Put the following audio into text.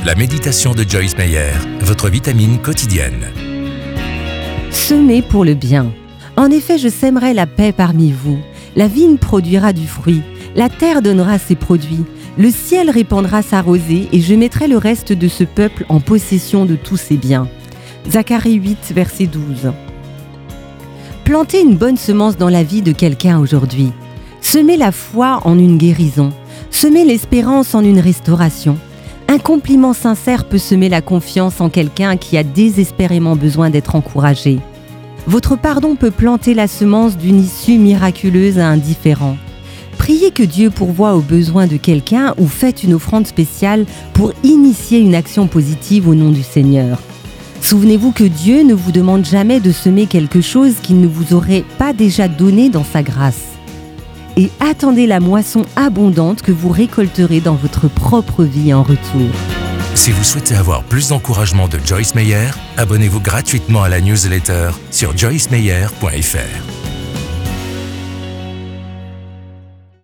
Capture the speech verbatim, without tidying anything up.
La méditation de Joyce Meyer, votre vitamine quotidienne. Semez pour le bien. En effet, je sèmerai la paix parmi vous. La vigne produira du fruit. La terre donnera ses produits. Le ciel répandra sa rosée et je mettrai le reste de ce peuple en possession de tous ses biens. Zacharie huit, verset douze. Plantez une bonne semence dans la vie de quelqu'un aujourd'hui. Semez la foi en une guérison. Semez l'espérance en une restauration. Un compliment sincère peut semer la confiance en quelqu'un qui a désespérément besoin d'être encouragé. Votre pardon peut planter la semence d'une issue miraculeuse à un différend. Priez que Dieu pourvoie aux besoins de quelqu'un ou faites une offrande spéciale pour initier une action positive au nom du Seigneur. Souvenez-vous que Dieu ne vous demande jamais de semer quelque chose qu'il ne vous aurait pas déjà donné dans sa grâce. Et attendez la moisson abondante que vous récolterez dans votre propre vie en retour. Si vous souhaitez avoir plus d'encouragement de Joyce Meyer, abonnez-vous gratuitement à la newsletter sur joyce meyer point f r.